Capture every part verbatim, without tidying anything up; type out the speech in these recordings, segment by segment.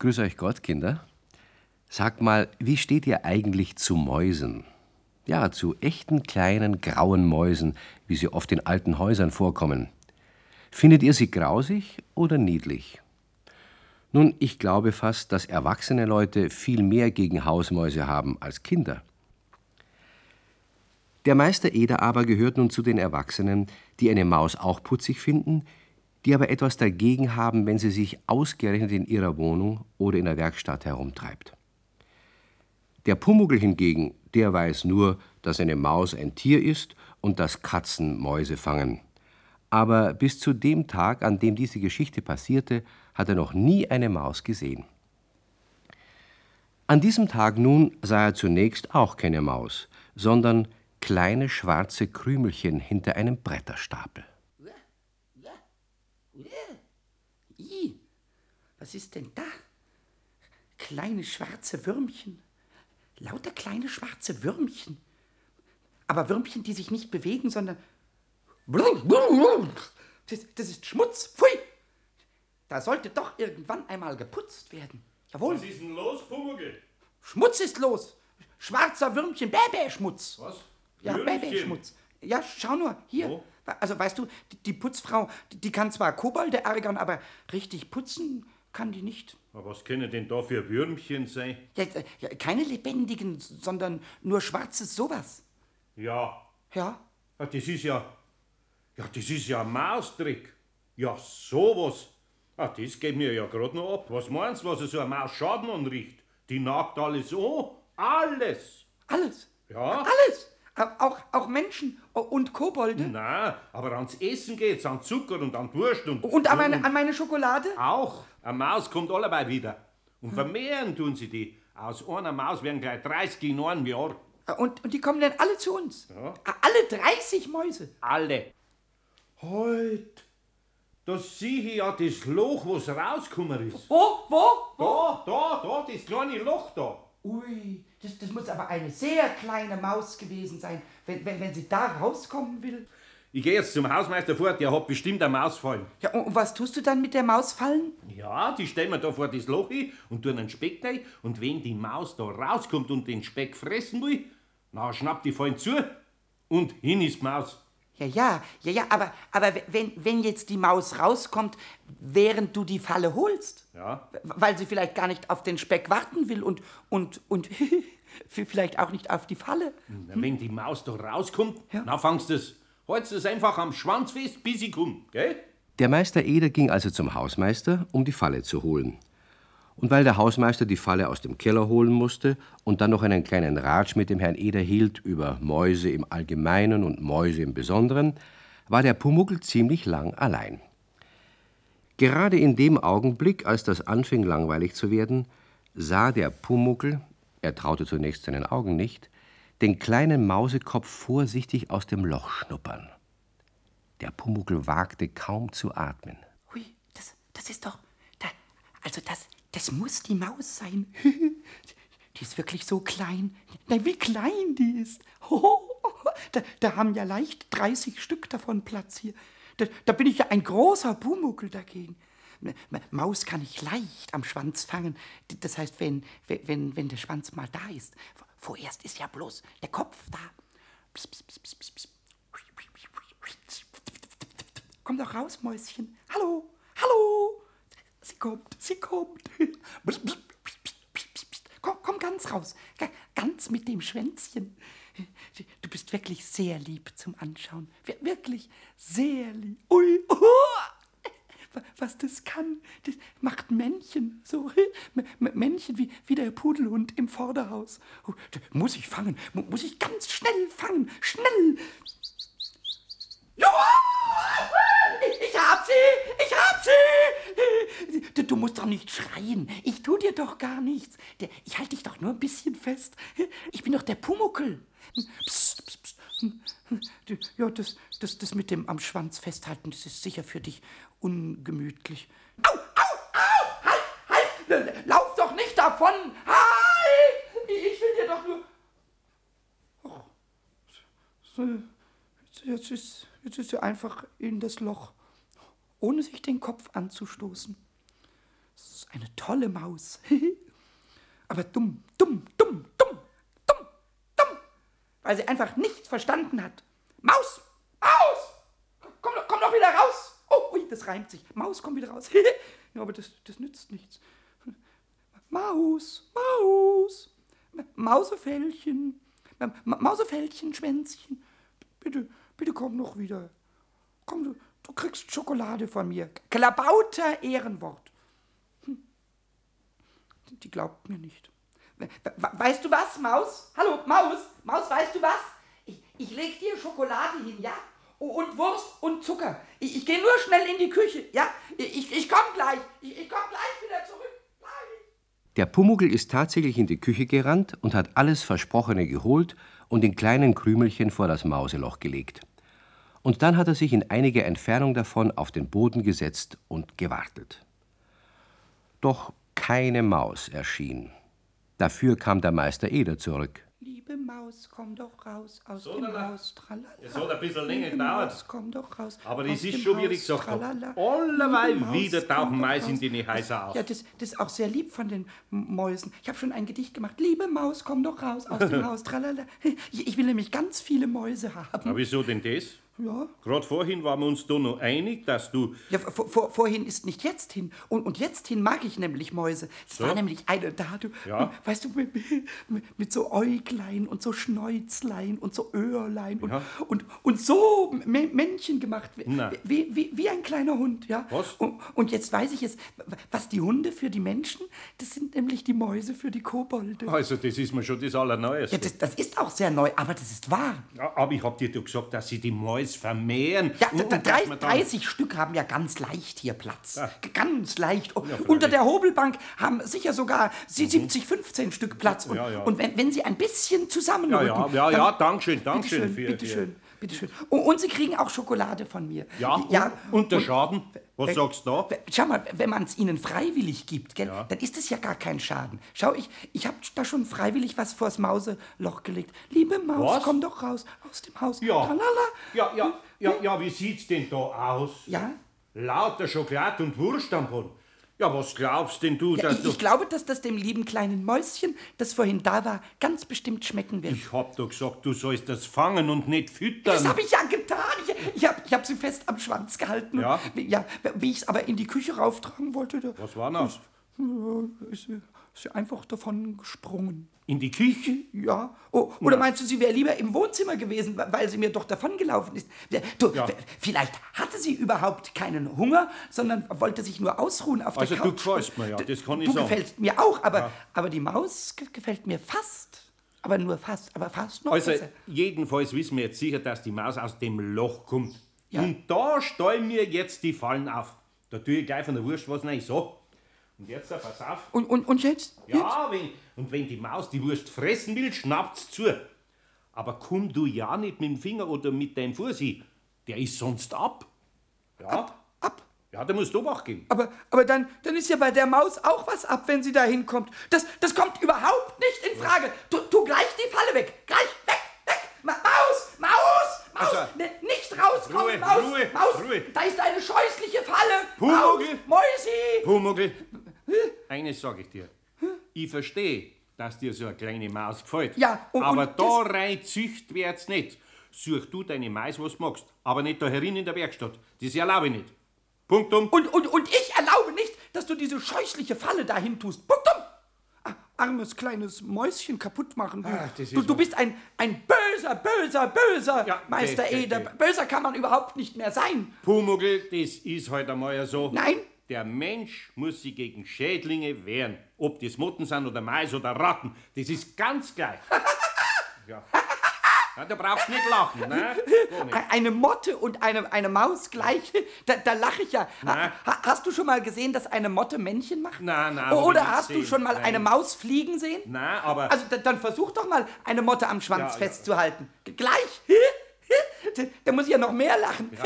Grüß euch Gott, Kinder. Sagt mal, wie steht ihr eigentlich zu Mäusen? Ja, zu echten kleinen grauen Mäusen, wie sie oft in alten Häusern vorkommen. Findet ihr sie grausig oder niedlich? Nun, ich glaube fast, dass erwachsene Leute viel mehr gegen Hausmäuse haben als Kinder. Der Meister Eder aber gehört nun zu den Erwachsenen, die eine Maus auch putzig finden, die aber etwas dagegen haben, wenn sie sich ausgerechnet in ihrer Wohnung oder in der Werkstatt herumtreibt. Der Pumuckl hingegen, der weiß nur, dass eine Maus ein Tier ist und dass Katzen Mäuse fangen. Aber bis zu dem Tag, an dem diese Geschichte passierte, hat er noch nie eine Maus gesehen. An diesem Tag nun sah er zunächst auch keine Maus, sondern kleine schwarze Krümelchen hinter einem Bretterstapel. I, was ist denn da? Kleine schwarze Würmchen. Lauter kleine schwarze Würmchen. Aber Würmchen, die sich nicht bewegen, sondern... Das, das ist Schmutz. Pfui! Da sollte doch irgendwann einmal geputzt werden. Jawohl. Was ist denn los, Pumuckl? Schmutz ist los. Schwarzer Würmchen, Bäbä-Schmutz. Was? Ja, Würmchen? Bäbä-Schmutz. Ja, schau nur, hier. Wo? Also, weißt du, die, die Putzfrau, die, die kann zwar Kobolde ärgern, aber richtig putzen kann die nicht. Aber was können denn da für Würmchen sein? Ja, ja, keine lebendigen, sondern nur schwarzes sowas. Ja. Ja? Ja, das ist ja... Ja, das ist ja ein Maustrick. Ja, sowas. Ah, das geht mir ja gerade noch ab. Was meinst du, was so eine Maus Schaden anrichtet? Die nagt alles an. Alles. Alles? Ja. Alles? Auch, auch Menschen und Kobolde? Nein, aber ans Essen geht's, an Zucker und an Wurst und... Und an meine, an meine Schokolade? Auch. Eine Maus kommt allebei wieder. Und vermehren tun sie die. Aus einer Maus werden gleich dreißig in einem Jahr. Und, und die kommen dann alle zu uns? Ja. Alle dreißig Mäuse? Alle. Halt. Da sehe ich ja das Loch, was rausgekommen ist. Wo? Wo? Da, da, da, das kleine Loch da. Ui, das, das muss aber eine sehr kleine Maus gewesen sein, wenn, wenn, wenn sie da rauskommen will. Ich gehe jetzt zum Hausmeister fort, der hat bestimmt eine Maus fallen. Ja, und was tust du dann mit der Maus fallen? Ja, die stellen wir da vor das Loch hin und tun einen Speck rein. Und wenn die Maus da rauskommt und den Speck fressen will, na schnappt die Fallen zu und hin ist die Maus. Ja, ja, ja, ja, aber, aber wenn, wenn jetzt die Maus rauskommt, während du die Falle holst, Ja. weil sie vielleicht gar nicht auf den Speck warten will und, und, und vielleicht auch nicht auf die Falle. Na, wenn die Maus da rauskommt, Ja. na fangst du es. Haltst es einfach am Schwanz fest, bis ich komm, gell? Der Meister Eder ging also zum Hausmeister, um die Falle zu holen. Und weil der Hausmeister die Falle aus dem Keller holen musste und dann noch einen kleinen Ratsch mit dem Herrn Eder hielt über Mäuse im Allgemeinen und Mäuse im Besonderen, war der Pumuckl ziemlich lang allein. Gerade in dem Augenblick, als das anfing langweilig zu werden, sah der Pumuckl, er traute zunächst seinen Augen nicht, den kleinen Mausekopf vorsichtig aus dem Loch schnuppern. Der Pumuckl wagte kaum zu atmen. Hui, das, das ist doch, da, also das, das muss die Maus sein. Die ist wirklich so klein. Na, wie klein die ist. Hoho, da, da haben ja leicht dreißig Stück davon Platz hier. Da, da bin ich ja ein großer Pumuckl dagegen. Maus kann ich leicht am Schwanz fangen. Das heißt, wenn, wenn, wenn der Schwanz mal da ist. Vorerst ist ja bloß der Kopf da. Pss, pss, pss, pss, pss. Komm doch raus, Mäuschen. Hallo, hallo. Sie kommt, sie kommt. Komm, komm ganz raus. Ganz mit dem Schwänzchen. Du bist wirklich sehr lieb zum Anschauen. Wirklich sehr lieb. Ui, oh. Was das kann, das macht Männchen, so Männchen wie, wie der Pudelhund im Vorderhaus. Oh, muss ich fangen, muss ich ganz schnell fangen, schnell. Ja! Ich hab sie, ich hab sie. Du, du musst doch nicht schreien, ich tu dir doch gar nichts. Ich halte dich doch nur ein bisschen fest. Ich bin doch der Pumuckl. Psst, psst, psst. Ja, das, das, das mit dem am Schwanz festhalten, das ist sicher für dich ungemütlich. Au, au, au! Halt, halt! Lauf doch nicht davon! Halt! Ich will dir doch nur... Oh, so, jetzt, ist, jetzt ist sie einfach in das Loch, ohne sich den Kopf anzustoßen. Das ist eine tolle Maus. Aber dumm, dumm, dumm, dumm, dumm, dumm, weil sie einfach nichts verstanden hat. Maus, Maus, komm, komm doch wieder raus. Oh, ui, das reimt sich. Maus, komm wieder raus. Ja, aber das, das nützt nichts. Maus, Maus, Mausefällchen, Ma Mausefältchen, Schwänzchen, bitte, bitte komm noch wieder. Komm, du, du kriegst Schokolade von mir. Klabauter Ehrenwort. Hm. Die glaubt mir nicht. We weißt du was, Maus? Hallo, Maus, Maus, weißt du was? Ich, ich leg dir Schokolade hin, ja? Und Wurst und Zucker. Ich, ich gehe nur schnell in die Küche, ja? Ich, ich komm gleich, ich, ich komm gleich wieder zurück. Der Pumuckl ist tatsächlich in die Küche gerannt und hat alles Versprochene geholt und in kleinen Krümelchen vor das Mauseloch gelegt. Und dann hat er sich in einiger Entfernung davon auf den Boden gesetzt und gewartet. Doch keine Maus erschien. Dafür kam der Meister Eder zurück. Liebe Maus, komm doch raus aus so, dem da, Haus, tralala. Es hat ein bisschen länger Liebe gedauert. Maus, komm doch raus. Aber das aus ist dem schon, wie Haus, ich gesagt habe. tralala. Allerweil Liebe Maus, wieder komm tauchen doch Mais in raus. die Häuser auf. Ja, das, das ist auch sehr lieb von den M- Mäusen. Ich habe schon ein Gedicht gemacht. Liebe Maus, komm doch raus aus dem Haus, tralala. Ich, ich will nämlich ganz viele Mäuse haben. Aber wieso denn das? Ja. Gerade vorhin waren wir uns da noch einig, dass du... Ja, vor, vor, vorhin ist nicht jetzt hin. Und, und jetzt hin mag ich nämlich Mäuse. Es So? war nämlich eine da, du. Ja. Und, weißt du, mit, mit, mit so Äuglein und so Schnäuzlein und so Öhrlein und, Ja. und, und so M Männchen gemacht. Na. Wie, wie, wie ein kleiner Hund, ja. Was? Und, und jetzt weiß ich es, was die Hunde für die Menschen, das sind nämlich die Mäuse für die Kobolde. Also, das ist mir schon das Allerneueste. Ja, das, das ist auch sehr neu, aber das ist wahr. Ja, aber ich hab dir doch gesagt, dass sie die Mäuse vermehren. Ja, Und- und da- dass drei, man dann- dreißig Stück haben ja ganz leicht hier Platz. Ah. G- Ganz leicht. Oh, Ja, freilich. unter der Hobelbank haben sicher sogar sie siebzig, fünfzehn Stück Platz. Und, Ja, ja. und wenn, wenn sie ein bisschen Ja, zusammenrücken... ja, ja, dann- ja, Dankeschön, Dankeschön. Bitteschön, für, bitteschön, bitteschön. Und, und sie kriegen auch Schokolade von mir. Ja, ja und, und der Schaden? Was Äh, sagst du da? w- Schau mal, wenn man es ihnen freiwillig gibt, gell, Ja. dann ist es ja gar kein Schaden. Schau, ich, ich habe da schon freiwillig was vors Mauseloch gelegt. Liebe Maus, Was? komm doch raus aus dem Haus. Ja. Tralala. Ja, ja, ja, ja, wie sieht's denn da aus? Ja? Lauter Schokolade und Wurst am Boden. Ja, was glaubst denn du, Ja, dass ich, du... ich glaube, dass das dem lieben kleinen Mäuschen, das vorhin da war, ganz bestimmt schmecken wird. Ich hab doch gesagt, du sollst das fangen und nicht füttern. Das habe ich ja getan. Ich, ich habe ich hab sie fest am Schwanz gehalten. Ja? Und, ja, wie ich es aber in die Küche rauftragen wollte, da Was war das? ist sie, ist sie einfach davon gesprungen. In die Küche? Ja. Oh, oder meinst du, sie wäre lieber im Wohnzimmer gewesen, weil sie mir doch davongelaufen ist? Du, Ja. vielleicht hatte sie überhaupt keinen Hunger, sondern wollte sich nur ausruhen auf Also der du Couch. gefällst mir, ja, das kann ich Du sagen. gefällst mir auch, aber, Ja. aber die Maus ge- gefällt mir fast. Aber nur fast, aber fast noch Also, besser. jedenfalls wissen wir jetzt sicher, dass die Maus aus dem Loch kommt. Ja. Und da stellen wir jetzt die Fallen auf. Da tue ich gleich von der Wurst was rein. So. Und jetzt, pass auf. Und, und, und jetzt? jetzt? Ja, wenn, und wenn die Maus die Wurst fressen will, schnappt's zu. Aber komm du ja nicht mit dem Finger oder mit deinem Fuß hin. Der ist sonst ab. Ja, Ab. ja, da musst du wach gehen. Aber, aber dann, dann ist ja bei der Maus auch was ab, wenn sie da hinkommt. Das, das kommt überhaupt nicht in Frage. Tu, tu gleich die Falle weg. Gleich weg, weg. Ma Maus, Maus, Maus. Also, ne, nicht rauskommen, Ruhe, Maus. Ruhe, Maus. Ruhe. Da ist eine scheußliche Falle. Maus, Pumuckl. Mäusi. Pumuckl, eines sage ich dir. Ich verstehe, dass dir so eine kleine Maus gefällt. Ja, und- aber und da rein zücht wird's nicht. Such du deine Mais, was du magst. Aber nicht da herin in der Werkstatt. Das erlaube ich nicht. Punktum. Und, und, und ich erlaube nicht, dass du diese scheußliche Falle dahin tust. Punktum. Ah, armes kleines Mäuschen kaputt machen. Du, Ach, das ist du, du wahr. bist ein, ein böser, böser, böser Ja, Meister okay, okay, Eder. okay. Böser kann man überhaupt nicht mehr sein. Pumuckl, das ist halt einmal ja so. Nein. Der Mensch muss sich gegen Schädlinge wehren. Ob das Motten sind oder Mais oder Ratten. Das ist ganz gleich. Ja. Ja, du brauchst nicht lachen, ne? Gar nicht. Eine Motte und eine, eine Maus gleich, da, da lache ich ja. Na? Ha, hast du schon mal gesehen, dass eine Motte Männchen macht? Nein, nein, hab ich Oder nicht hast du gesehen. schon mal Nein. eine Maus fliegen sehen? Nein, aber... Also da, dann versuch doch mal, eine Motte am Schwanz Ja, ja. festzuhalten. G- Gleich. Da, da muss ich ja noch mehr lachen. Ich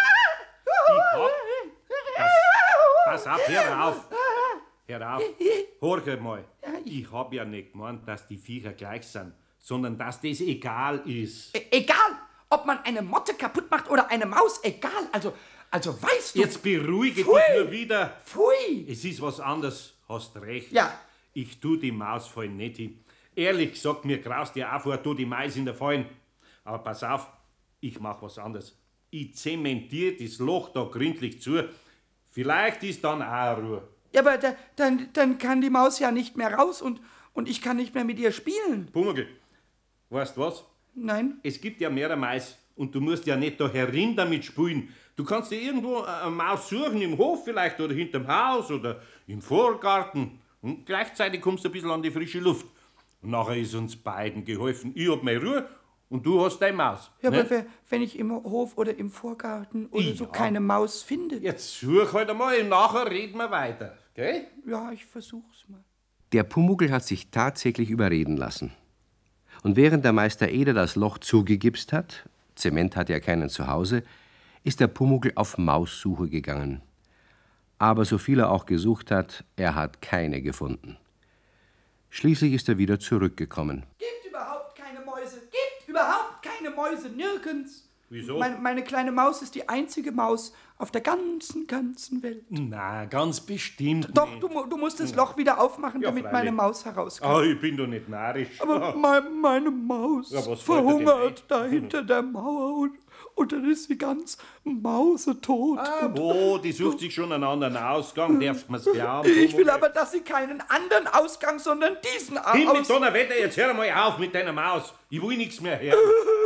hab... Pass, pass auf, hör auf. Hör auf. Hör mal. Ich hab ja nicht gemeint, dass die Viecher gleich sind, sondern dass das egal ist. E- Egal, ob man eine Motte kaputt macht oder eine Maus, egal. Also Also weißt du... Jetzt beruhige Pfui. dich nur wieder. Pfui! Es ist was anderes, hast recht. Ja. Ich tu die Maus fallen nicht hin. Ehrlich gesagt, mir graust ja auch vor, tu die Maus in der Fallen. Aber pass auf, ich mach was anderes. Ich zementiere das Loch da gründlich zu. Vielleicht ist dann auch Ruhe. Ja, aber da, dann, dann kann die Maus ja nicht mehr raus und, und ich kann nicht mehr mit ihr spielen. Pumuckl, weißt was? Nein? Es gibt ja mehrere Maus und du musst ja nicht da herin damit spielen. Du kannst dir irgendwo eine Maus suchen, im Hof vielleicht oder hinterm Haus oder im Vorgarten. Und gleichzeitig kommst du ein bisschen an die frische Luft. Und nachher ist uns beiden geholfen. Ich hab meine Ruhe und du hast deine Maus. Ja, ne? aber wer- wenn ich im Hof oder im Vorgarten oder Ja. so keine Maus finde. Jetzt such halt einmal, nachher reden wir weiter. Gell? Ja, ich versuch's mal. Der Pumuckl hat sich tatsächlich überreden lassen. Und während der Meister Eder das Loch zugegipst hat, Zement hatte er keinen zu Hause, ist der Pumuckl auf Maussuche gegangen. Aber so viel er auch gesucht hat, er hat keine gefunden. Schließlich ist er wieder zurückgekommen. Gibt überhaupt keine Mäuse. Gibt überhaupt keine Mäuse. Nirgends. Wieso? Meine, meine kleine Maus ist die einzige Maus auf der ganzen, ganzen Welt. Na, ganz bestimmt Doch, nicht. du, mu- du musst das Loch wieder aufmachen, Ja, damit freilich. meine Maus herauskommt. Ah, ich bin doch nicht narrisch. Aber mein, meine Maus Ja, was wollt ihr denn verhungert nicht? da hinter der Mauer und, und dann ist sie ganz mausetot. Ah, Und wo, die sucht sich schon einen anderen Ausgang, darfst mir's glauben. ich will aber, dass sie keinen anderen Ausgang, sondern diesen Hin mit Aus... Donnerwetter, jetzt hör mal auf mit deiner Maus. Ich will nichts mehr hören.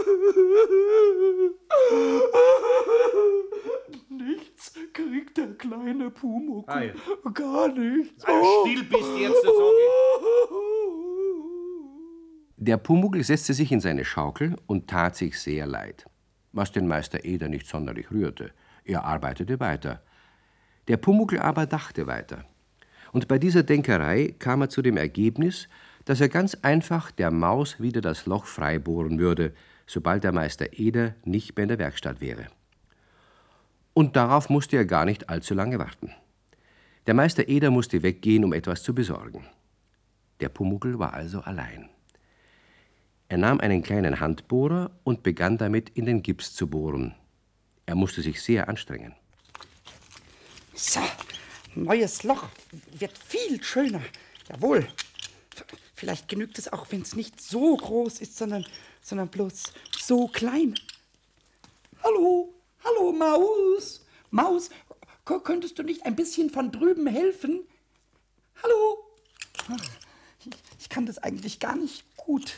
Nichts kriegt der kleine Pumuckl. Ah, ja. Gar nichts. Ah, still bist du jetzt, sag ich. Der Pumuckl setzte sich in seine Schaukel und tat sich sehr leid, was den Meister Eder nicht sonderlich rührte. Er arbeitete weiter. Der Pumuckl aber dachte weiter. Und bei dieser Denkerei kam er zu dem Ergebnis, dass er ganz einfach der Maus wieder das Loch freibohren würde, sobald der Meister Eder nicht mehr in der Werkstatt wäre. Und darauf musste er gar nicht allzu lange warten. Der Meister Eder musste weggehen, um etwas zu besorgen. Der Pumuckl war also allein. Er nahm einen kleinen Handbohrer und begann damit, in den Gips zu bohren. Er musste sich sehr anstrengen. So, neues Loch wird viel schöner. Jawohl. V- Vielleicht genügt es auch, wenn es nicht so groß ist, sondern, sondern bloß so klein. Hallo, hallo Maus. Maus, k- könntest du nicht ein bisschen von drüben helfen? Hallo. Ach, ich, ich kann das eigentlich gar nicht gut.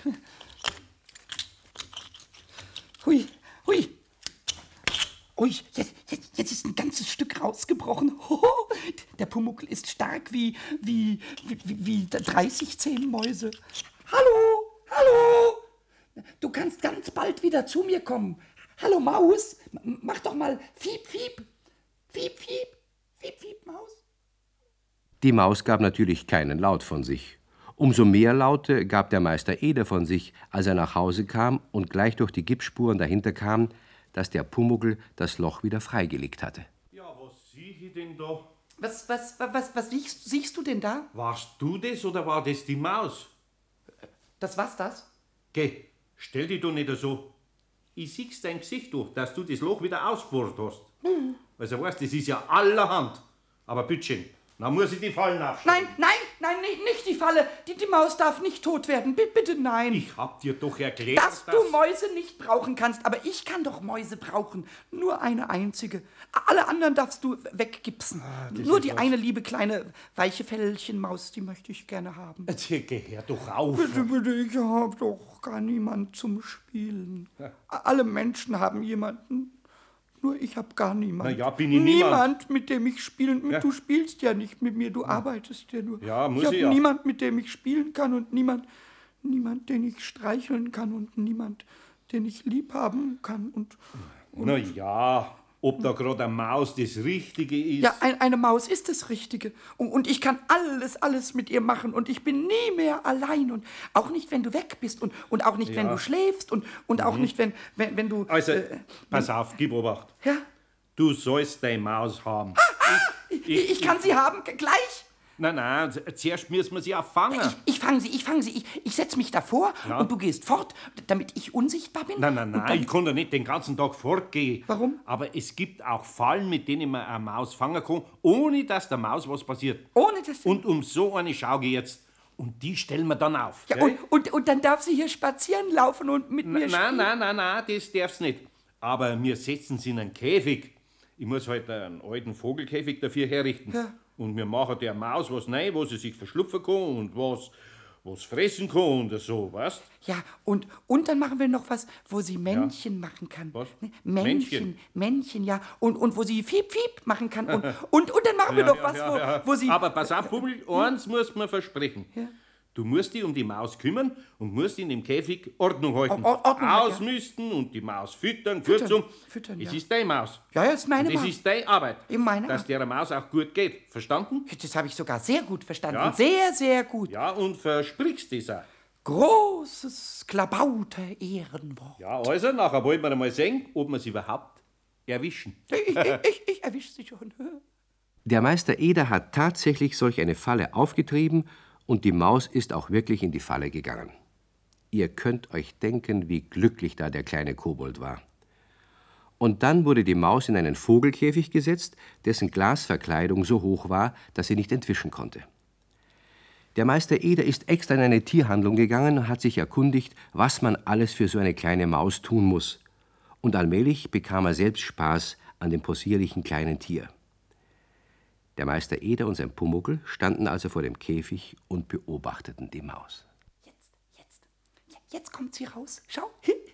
Hui, hui. Ui, jetzt, jetzt, jetzt ist ein ganzes Stück rausgebrochen. Hoho, der Pumuckl ist stark wie, wie, wie, wie dreißig Zehn-Mäuse. Hallo, hallo. Du kannst ganz bald wieder zu mir kommen. Hallo Maus, M- mach doch mal Fiep, Fiep. Fiep, Fiep. Fiep, Fiep, Maus. Die Maus gab natürlich keinen Laut von sich. Umso mehr Laute gab der Meister Eder von sich, als er nach Hause kam und gleich durch die Gipsspuren dahinter kam, dass der Pumuckl das Loch wieder freigelegt hatte. Ja, was sieh ich denn da? Was, was, was, was siehst, siehst du denn da? Warst du das oder war das die Maus? Das war's das? Geh, stell dich doch nicht so. Ich sieh's dein Gesicht durch, dass du das Loch wieder ausgebohrt hast. Hm. Also weißt, das ist ja allerhand. Aber bitteschön, dann muss ich die Fallen aufstellen. Nein, nein, nein, nicht, nicht die Falle. Die, die Maus darf nicht tot werden. Bitte, bitte nein. Ich hab dir doch erklärt, Dass du Mäuse nicht brauchen kannst, aber ich kann doch Mäuse brauchen. Nur eine einzige. Alle anderen darfst du weggipsen. Nur die eine liebe kleine weiche Fellchenmaus, die möchte ich gerne haben. Jetzt geh doch auf. Bitte, bitte, ich habe doch gar niemand zum Spielen. Alle Menschen haben jemanden. Nur ich habe gar niemanden. Na ja, bin ich niemand. Niemand, mit dem ich spielen. Ja. Du spielst ja nicht mit mir, du arbeitest ja nur. Ja, muss ich habe ich ja. niemand, mit dem ich spielen kann und niemand, niemand, den ich streicheln kann und niemand, den ich lieb haben kann. Und, und Na ja, ob da gerade eine Maus das Richtige ist. ja, ein, eine Maus ist das Richtige. Und, und ich kann alles, alles mit ihr machen. Und ich bin nie mehr allein. Und auch nicht, wenn du weg bist. Und, und auch nicht, wenn Ja. du schläfst. Und, und auch nicht, wenn, wenn, wenn du... Also, äh, pass auf, gib Obacht. ja, Du sollst deine Maus haben. ich, ich kann sie haben, g- gleich. Nein, nein, zuerst müssen wir sie auch fangen. Ich, ich fange sie, ich fange sie. Ich, ich setze mich davor Ja. und du gehst fort, damit ich unsichtbar bin. Nein, nein, Und nein, dann- ich kann da nicht den ganzen Tag fortgehen. Warum? Aber es gibt auch Fallen, mit denen man eine Maus fangen kann, ohne dass der Maus was passiert. Ohne dass... Und um so eine schau ich jetzt. Und die stellen wir dann auf. ja, gell? und, und, und dann darf sie hier spazieren laufen und mit mir Nein, spielen. nein, nein, nein, das darf's nicht. Aber wir setzen sie in einen Käfig. Ich muss halt einen alten Vogelkäfig dafür herrichten. Ja. Und wir machen der Maus was rein, wo sie sich verschlupfen kann und was, was fressen kann und so, weißt? Ja, und, und dann machen wir noch was, wo sie Männchen machen kann. Was? Ne? Männchen, Männchen? Männchen, ja. Und, und wo sie Fiep, Fiep machen kann. Und, und, und dann machen wir noch was, wo, wo sie... Aber pass auf, Bubel, eins muss man versprechen. Ja. Du musst dich um die Maus kümmern und musst in dem Käfig Ordnung halten. Or- Ordnung halten, ja. Ausmisten und die Maus füttern. Füttern, Kurzum, füttern, es ja. ist deine Maus. Ja, ja, ist meine Und das Maus. ist deine Arbeit. Eben meine dass Arbeit. der Maus auch gut geht. Verstanden? Das habe ich sogar sehr gut verstanden. Ja. Sehr, sehr gut. Ja, und versprichst das auch. Großes Klabauter-Ehrenwort. Ja, also, nachher wollen wir mal sehen, ob wir sie überhaupt erwischen. Ich, ich, ich, ich erwische sie schon. Der Meister Eder hat tatsächlich solch eine Falle aufgetrieben und die Maus ist auch wirklich in die Falle gegangen. Ihr könnt euch denken, wie glücklich da der kleine Kobold war. Und dann wurde die Maus in einen Vogelkäfig gesetzt, dessen Glasverkleidung so hoch war, dass sie nicht entwischen konnte. Der Meister Eder ist extra in eine Tierhandlung gegangen und hat sich erkundigt, was man alles für so eine kleine Maus tun muss. Und allmählich bekam er selbst Spaß an dem possierlichen kleinen Tier. Der Meister Eder und sein Pumuckl standen also vor dem Käfig und beobachteten die Maus. Jetzt, jetzt, ja, jetzt kommt sie raus. Schau,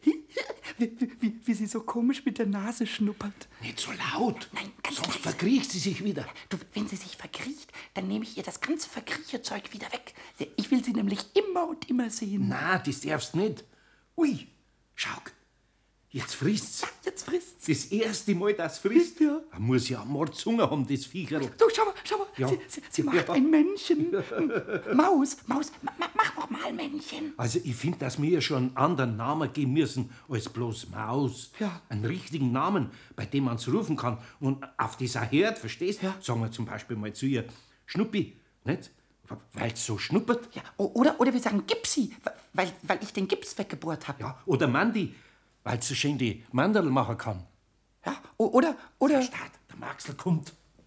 wie, wie, wie sie so komisch mit der Nase schnuppert. Nicht so laut, Nein, ganz sonst leise. verkriecht sie sich wieder. Du, wenn sie sich verkriecht, dann nehme ich ihr das ganze Verkriecherzeug wieder weg. Ich will sie nämlich immer und immer sehen. Na, das darfst nicht. Ui, schau, jetzt frisst's. Jetzt frisst sie. Das erste Mal, dass es frisst. Ja. Er muss ja Mordshunger haben, das Viecherl. Du, schau mal, schau mal, Ja. sie, sie, sie macht Ja. ein Männchen. Maus, Maus, ma, ma, mach noch mal Männchen. Also ich finde, dass wir ja schon einen anderen Namen geben müssen als bloß Maus. Ja. Einen richtigen Namen, bei dem man es rufen kann und auf das auch hört, verstehst? Ja. Sagen wir zum Beispiel mal zu ihr, Schnuppi, nicht? Weil es so schnuppert. Ja, o- oder, oder wir sagen Gipsi, weil, weil ich den Gips weggebohrt habe. Ja. Oder Mandi, weil es so schön die Mandel machen kann. Ja, o- oder, oder... Start, der Maxl kommt.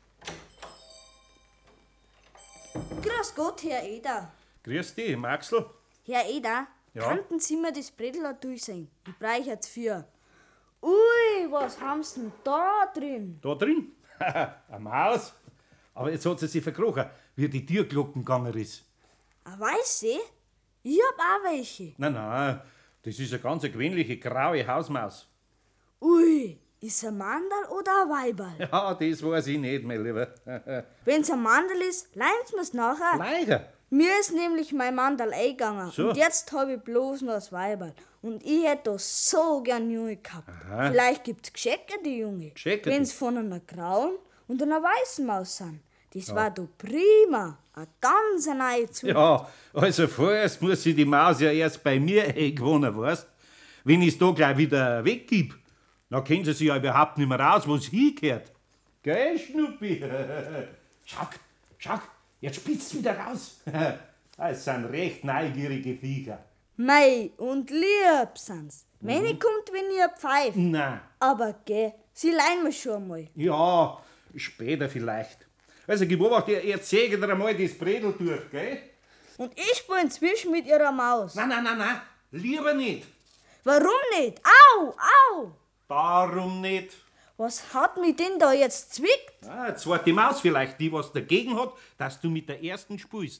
Grüß Gott, Herr Eder. Grüß dich, Maxl. Herr Eder, Ja? könnten Sie mir das Bredel auch durchsehen? Ich brauche jetzt für. Ui, was haben Sie denn da drin? Da drin? Eine Maus. Aber jetzt hat sie sich verkrochen, wie die Türglocken gegangen ist. Ah, weiß sie? Ich hab auch welche. Nein, nein, das ist eine ganz gewöhnliche graue Hausmaus. Ui, ist ein Mandel oder ein Weiberl? Ja, das weiß ich nicht, mein Lieber. Wenn's ein Mandel ist, leihen Sie mir's nachher. Leider. Mir ist nämlich mein Mandel eingegangen So. und jetzt hab ich bloß noch das Weiberl. Und ich hätte das so gern Junge gehabt. Vielleicht gibt's Geschenke, die Junge. Geschenke, Wenn's die- von einer grauen und einer weißen Maus sind. Das war doch prima. Eine ganz neue Zukunft. Ja, also vorerst muss sie die Maus ja erst bei mir eingewohnen, weißt? Wenn ich's da gleich wieder weggib, dann kennt sie sich ja überhaupt nicht mehr raus, wo sie hingehört. Gell, Schnuppi? Schau, schau, jetzt spitzt wieder raus. Das sind recht neugierige Viecher. Mei, und lieb sind's. Meine Mhm. kommt, wenn ihr pfeift. Nein. Aber geh, sie leihen mir schon einmal. Ja, später vielleicht. Also, gib Obacht, ihr, ihr sägt dir einmal das Bredel durch, gell? Und ich spiel inzwischen mit ihrer Maus. Nein, nein, nein, nein, lieber nicht. Warum nicht? Au, au! Darum nicht. Was hat mich denn da jetzt zwickt? Ah, eine zweite Maus vielleicht, die was dagegen hat, dass du mit der ersten spielst.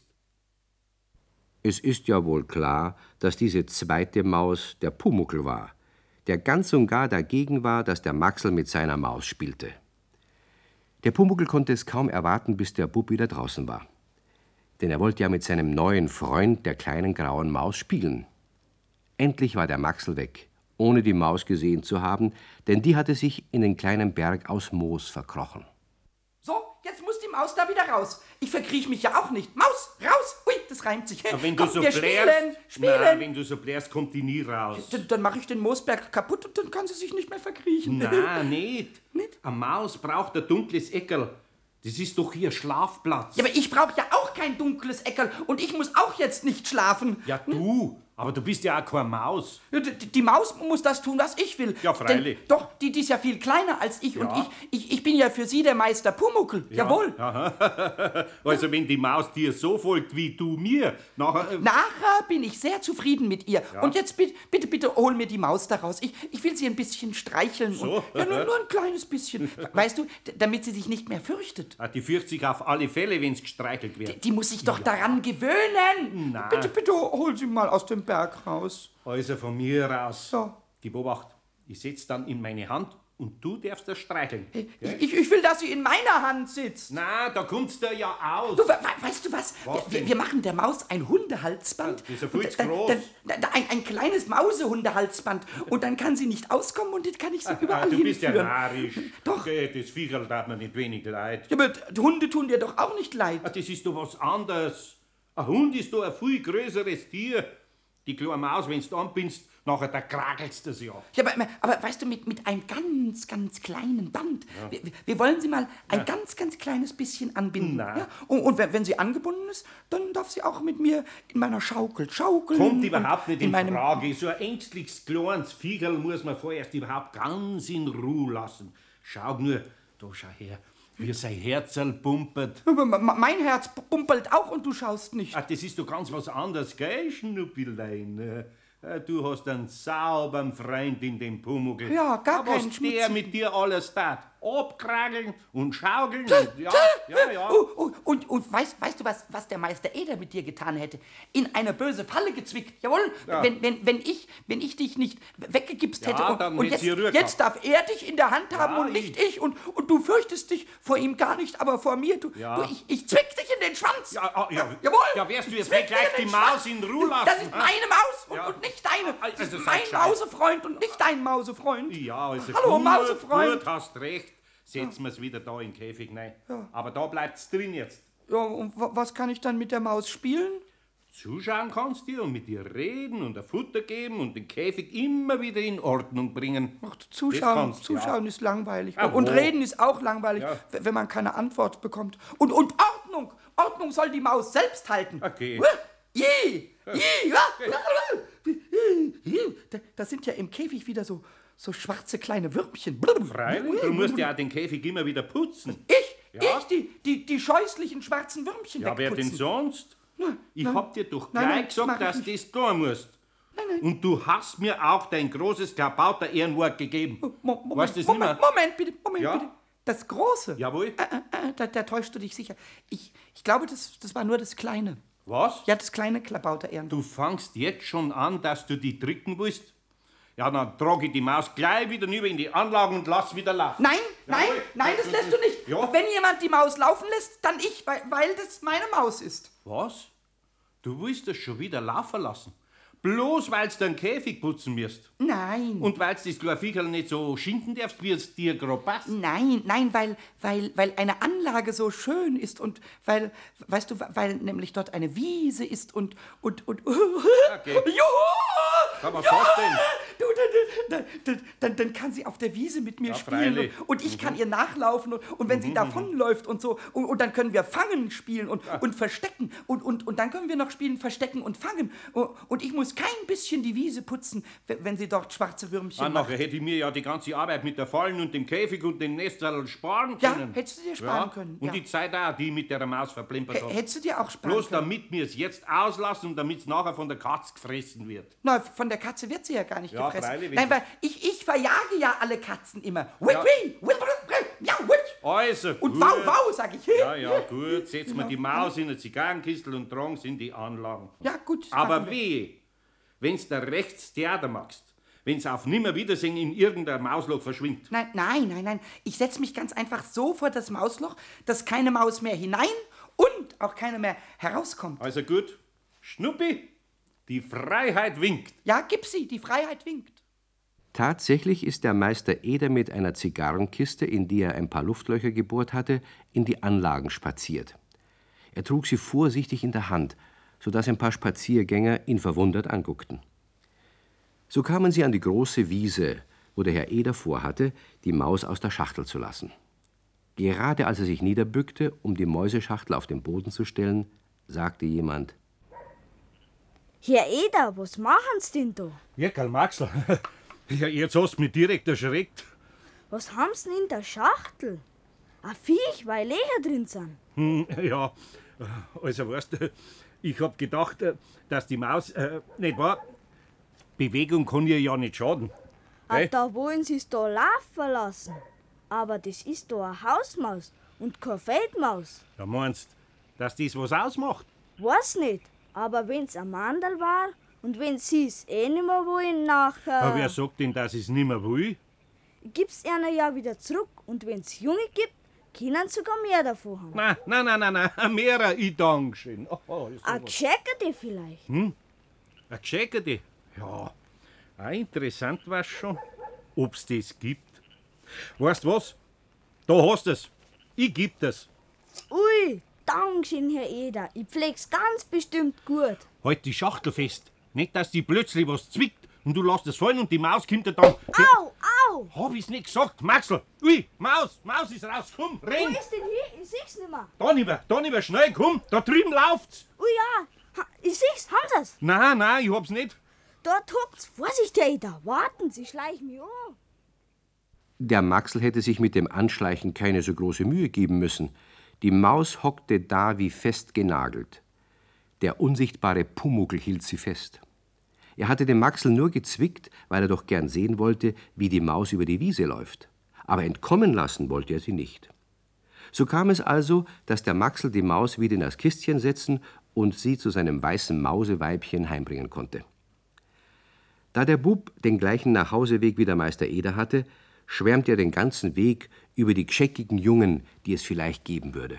Es ist ja wohl klar, dass diese zweite Maus der Pumuckl war, der ganz und gar dagegen war, dass der Maxl mit seiner Maus spielte. Der Pumuckl konnte es kaum erwarten, bis der Bub wieder draußen war. Denn er wollte ja mit seinem neuen Freund, der kleinen grauen Maus, spielen. Endlich war der Maxl weg, ohne die Maus gesehen zu haben, denn die hatte sich in den kleinen Berg aus Moos verkrochen. So, jetzt muss die Maus da wieder raus. Ich verkriech mich ja auch nicht. Maus, raus! Ui, das reimt sich. Aber wenn du Komm, so wir blärst, spielen, spielen. Nein, wenn du so blärst, kommt die nie raus. Dann, dann mache ich den Moosberg kaputt und dann kann sie sich nicht mehr verkriechen. Nein, nicht. Nicht? Eine Maus braucht ein dunkles Eckerl. Das ist doch ihr Schlafplatz. Ja, aber ich brauche ja auch kein dunkles Eckerl und ich muss auch jetzt nicht schlafen. Ja, du, aber du bist ja auch keine Maus. Ja, die, die Maus muss das tun, was ich will. Ja, freilich. Denn, doch, die, die ist ja viel kleiner als ich Ja. und ich, ich, ich bin ja für sie der Meister Pumuckl. Jawohl. Aha. Also wenn die Maus dir so folgt wie du mir, nachher... Äh, Nachher bin ich sehr zufrieden mit ihr. Ja. Und jetzt bitte, bitte, bitte hol mir die Maus daraus. Ich, ich will sie ein bisschen streicheln. So. Und, ja, nur, nur ein kleines bisschen. Weißt du, d- damit sie sich nicht mehr fürchtet. ah, die fürchtet sich auf alle Fälle, wenn es gestreichelt wird. Die, die muss sich doch daran gewöhnen. Na. Bitte, bitte hol sie mal aus dem Berg raus. Also von mir aus. So. Gib Obacht, ich setz dann in meine Hand und du darfst das streicheln. Ich, ich, ich will, dass sie in meiner Hand sitzt. Na, da kommst du ja aus. Du, we we- weißt du was? Was wir, denn? wir machen der Maus ein Hundehalsband. Das ist ja viel Und zu da- groß. da- da- da- Ein, ein kleines Mausehundehalsband. Und dann kann sie nicht auskommen und dann kann ich sie Ah, überall du bist ja hinführen. narrisch. Doch. Okay, das Viecherl tat mir nicht wenig leid. Ja, aber die Hunde tun dir doch auch nicht leid. Ah, das ist doch was anderes. Ein Hund ist doch ein viel größeres Tier. Die kleine Maus, wenn du anbindst, nachher da krakelst du ja. Ja, aber, aber weißt du, mit, mit einem ganz, ganz kleinen Band. Wir, wir wollen sie mal ein ganz, ganz kleines bisschen anbinden. Na. Ja? Und, und wenn, wenn sie angebunden ist, dann darf sie auch mit mir in meiner Schaukel schaukeln. Kommt und überhaupt nicht in, meinem Frage. So ein ängstliches kleines Viecherl muss man vorerst überhaupt ganz in Ruhe lassen. Schau nur, da schau her, wie sein Herzl pumpert. Aber me- Mein Herz pumpelt auch und du schaust nicht. Ach, das ist doch ganz was anderes, gell, Schnuppilein? Äh, Du hast einen sauberen Freund in dem Pumuckl. Ja, gar Aber keinen was der schmutzigen. mit dir alles tat? Abkrageln und schaukeln. Und ja, ja, ja. Oh, oh, und und weißt, weißt du, was, was der Meister Eder mit dir getan hätte? In eine böse Falle gezwickt. Jawohl, Ja. wenn, wenn, wenn, ich, wenn ich dich nicht weggegipst Ja, hätte. Und, dann und hätt's jetzt, die Ruhe jetzt darf er dich in der Hand haben Ja, und nicht ich. ich. Und, und du fürchtest dich vor ihm gar nicht, aber vor mir. Du, Ja. du, ich, ich zwick dich in den Schwanz. Ja, ah, ja. Jawohl. Ja, wärst du jetzt Zwick nicht gleich dir in die den Maus Schwanz. in Ruhe lassen, Das ist ha? meine Maus und, Ja. und nicht deine. Das Also ist sei mein gescheit. Mausefreund und nicht dein Mausefreund. Ja, also Hallo, gut, Mausefreund. gut, hast recht. Setzen wir es wieder da in den Käfig rein. Aber da bleibt's drin jetzt. Ja, und wa- was kann ich dann mit der Maus spielen? Zuschauen kannst du und mit ihr reden und ein Futter geben und den Käfig immer wieder in Ordnung bringen. Ach, Das Zuschauen, kannst du, ja. Zuschauen ist langweilig. Ja, und wo? reden ist auch langweilig, Ja. w- wenn man keine Antwort bekommt. Und, und Ordnung! Ordnung soll die Maus selbst halten. Okay. Je! Je! Ja. Da, da sind ja im Käfig wieder so, so schwarze kleine Würmchen. Freilich, du musst ja auch den Käfig immer wieder putzen. Ich, Ja. ich, die, die, die scheußlichen schwarzen Würmchen Ja, wer denn wegputzen. sonst? Nein, Ich nein. hab dir doch Nein, gleich nein, das mach gesagt, dass ich du das tun musst. Nein, nein. Und du hast mir auch dein großes Klabauter-Ehrenwort gegeben. Mo- Moment, Weißt du das Moment, nicht mehr? Moment, bitte, Moment, Ja? bitte. Das Große? Jawohl. Äh, äh, äh, da, da täuschst du dich sicher. Ich, ich glaube, das, das war nur das Kleine. Was? Ja, das kleine Klabauter-Ehren. Du fangst jetzt schon an, dass du die drücken willst? Ja, dann trage ich die Maus gleich wieder rüber in die Anlage und lass wieder laufen. Nein, nein, Jawohl. nein, das lässt du nicht. Ja. Wenn jemand die Maus laufen lässt, dann ich, weil, weil das meine Maus ist. Was? Du willst das schon wieder laufen lassen? Bloß weil du den Käfig putzen wirst. Nein. Und weil du das kleine Viecherl nicht so schinden darfst, wie es dir gerade passt. Nein, nein, weil, weil, weil eine Anlage so schön ist und weil, weißt du, weil nämlich dort eine Wiese ist und, und, und, Okay. Juhu! Ja, was Ja! hast denn? Du, dann, dann, dann, dann, dann kann sie auf der Wiese mit mir Ja, spielen freilich. und, und ich kann ihr nachlaufen und, und wenn sie davonläuft und so und, und dann können wir Fangen spielen und, und Verstecken und, und, und dann können wir noch spielen Verstecken und Fangen und, und ich muss kein bisschen die Wiese putzen, wenn wenn sie dort schwarze Würmchen Ah, macht. nachher hätte ich mir ja die ganze Arbeit mit der Fallen und dem Käfig und dem Nestzell sparen Ja, können. hättest du dir sparen ja. können, Und ja. die Zeit auch, die ich mit der Maus verplempert H- habe. Hättest du dir auch sparen Bloß können. damit wir es jetzt auslassen und damit es nachher von der Katz gefressen wird. Na, von der Katze wird sie ja gar nicht Ja, gefressen. freilich, wenn Nein, sie- weil ich, ich verjage ja alle Katzen immer. Wip, Ja. wip, wip, wip, ja, wip. Also, Und gut. wow, wow, sag ich. Ja, ja, gut, setzen wir die Maus in eine Zigarrenkistel und tragen sie in die Anlagen. Ja, gut. das Aber machen wir. wehe, wenn's da rechts Theater machst, wenn's auf Nimmerwiedersehen in irgendein Mausloch verschwindet. Nein, nein, nein, nein. Ich setze mich ganz einfach so vor das Mausloch, dass keine Maus mehr hinein und auch keine mehr herauskommt. Also gut, Schnuppi, die Freiheit winkt. Ja, gib sie, die Freiheit winkt. Tatsächlich ist der Meister Eder mit einer Zigarrenkiste, in die er ein paar Luftlöcher gebohrt hatte, in die Anlagen spaziert. Er trug sie vorsichtig in der Hand, so dass ein paar Spaziergänger ihn verwundert anguckten. So kamen sie an die große Wiese, wo der Herr Eder vorhatte, die Maus aus der Schachtel zu lassen. Gerade als er sich niederbückte, um die Mäuseschachtel auf den Boden zu stellen, sagte jemand. Herr Eder, was machen's denn da? Ja, Karl Maxl. Ja, jetzt hast du mich direkt erschreckt. Was haben's denn in der Schachtel? Ein Viech, weil Lecher drin sind. Hm, ja, also weißt du, ich hab gedacht, dass die Maus, äh, nicht wahr? Bewegung kann ihr ja nicht schaden. Ah, Gell? da wollen sie's da laufen lassen. Aber das ist da eine Hausmaus und keine Feldmaus. Ja, meinst dass das was ausmacht? Weiß nicht, aber wenn's ein Mandel war und wenn sie's eh nimmer wollen, nachher... Aber wer sagt denn, dass ich es nicht mehr will? Gib's einer ja wieder zurück und wenn's Junge gibt, können sogar mehr davon haben. Nein, nein, nein, nein, nein, mehrer, ich danke schön. Oh, ist Ein sowas. Gescheckerte vielleicht. Ein Gescheckerte? Ja, auch interessant war's schon, ob's das gibt. Weißt was? Da hast du's. Ich geb das. Ui, Dankeschön, Herr Eder. Ich pfleg's ganz bestimmt gut. Halt die Schachtel fest. Nicht, dass die plötzlich was zwickt und du lässt es fallen und die Maus kommt dir dann. Au, au! Hab ich's nicht gesagt, Maxl? Ui, Maus, Maus ist raus, komm, Wo renn! ist denn hier? Ich seh's nimmer. Da nicht da nicht schnell, komm, da drüben läuft's! Ui ja, ha, ich seh's, haben sie's? Nein, nein, ich hab's nicht. Dort huckt's. Vorsicht, Herr Eder. Warten Sie, schleichen mich an. Der Maxl hätte sich mit dem Anschleichen keine so große Mühe geben müssen. Die Maus hockte da wie festgenagelt. Der unsichtbare Pumuckl hielt sie fest. Er hatte den Maxl nur gezwickt, weil er doch gern sehen wollte, wie die Maus über die Wiese läuft. Aber entkommen lassen wollte er sie nicht. So kam es also, dass der Maxl die Maus wieder in das Kistchen setzen und sie zu seinem weißen Mauseweibchen heimbringen konnte. Da der Bub den gleichen Nachhauseweg wie der Meister Eder hatte, schwärmte er den ganzen Weg über die gescheckigen Jungen, die es vielleicht geben würde.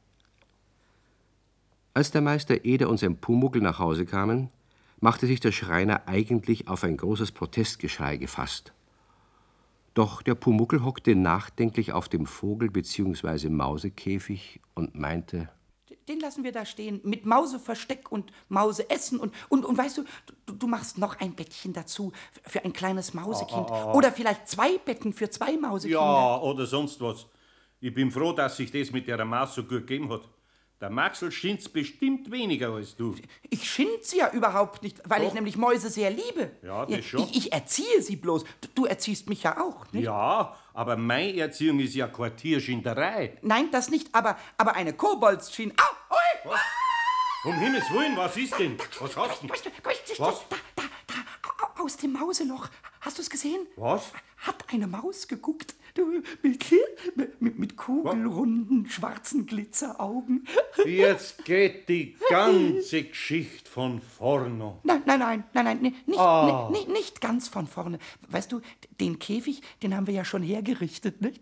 Als der Meister Eder und sein Pumuckl nach Hause kamen, machte sich der Schreiner eigentlich auf ein großes Protestgeschrei gefasst. Doch der Pumuckl hockte nachdenklich auf dem Vogel- bzw. Mausekäfig und meinte: Den lassen wir da stehen, mit Mauseversteck und Mauseessen. Und, und, und weißt du, du, du machst noch ein Bettchen dazu für ein kleines Mausekind. Ah, ah, ah. Oder vielleicht zwei Betten für zwei Mausekinder. Ja, oder sonst was. Ich bin froh, dass sich das mit der Maus so gut gegeben hat. Der Maxl schind's bestimmt weniger als du. Ich schind sie ja überhaupt nicht, weil Doch. ich nämlich Mäuse sehr liebe. Ja, das schon. Ich, ich erziehe sie bloß. Du, du erziehst mich ja auch, nicht? Ja, aber meine Erziehung ist ja keine Tierschinderei. Nein, das nicht, aber, aber eine Koboldschien. Au! Ui! Um Himmels Willen, was ist denn? Was hast du denn? Was? Da, da, da, aus dem Mauseloch. Hast du es gesehen? Was? Hat eine Maus geguckt. Du, mit, mit, mit kugelrunden, schwarzen Glitzeraugen. Jetzt geht die ganze Geschichte von vorne. Nein, nein, nein, nein, nein, nicht, Ah. nicht, nicht ganz von vorne. Weißt du, den Käfig, den haben wir ja schon hergerichtet, nicht?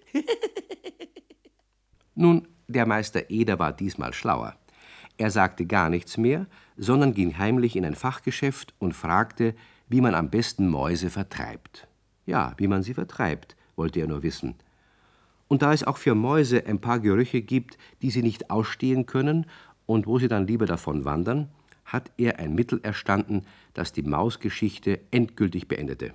Nun, der Meister Eder war diesmal schlauer. Er sagte gar nichts mehr, sondern ging heimlich in ein Fachgeschäft und fragte, wie man am besten Mäuse vertreibt. Ja, wie man sie vertreibt, wollte er nur wissen. Und da es auch für Mäuse ein paar Gerüche gibt, die sie nicht ausstehen können und wo sie dann lieber davon wandern, hat er ein Mittel erstanden, das die Mausgeschichte endgültig beendete.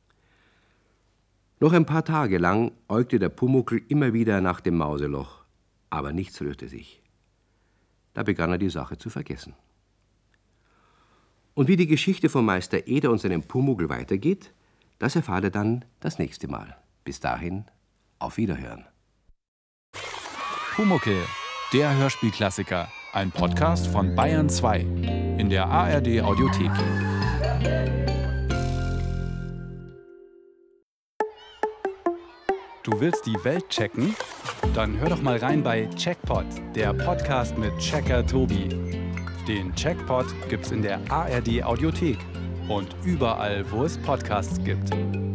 Noch ein paar Tage lang äugte der Pumuckl immer wieder nach dem Mauseloch, aber nichts rührte sich. Da begann er die Sache zu vergessen. Und wie die Geschichte vom Meister Eder und seinem Pumuckl weitergeht, das erfahrt ihr dann das nächste Mal. Bis dahin, auf Wiederhören. Pumuckl, der Hörspielklassiker. Ein Podcast von Bayern zwei in der A R D Audiothek. Du willst die Welt checken? Dann hör doch mal rein bei Checkpot, der Podcast mit Checker Tobi. Den Checkpot gibt's in der A R D Audiothek und überall, wo es Podcasts gibt.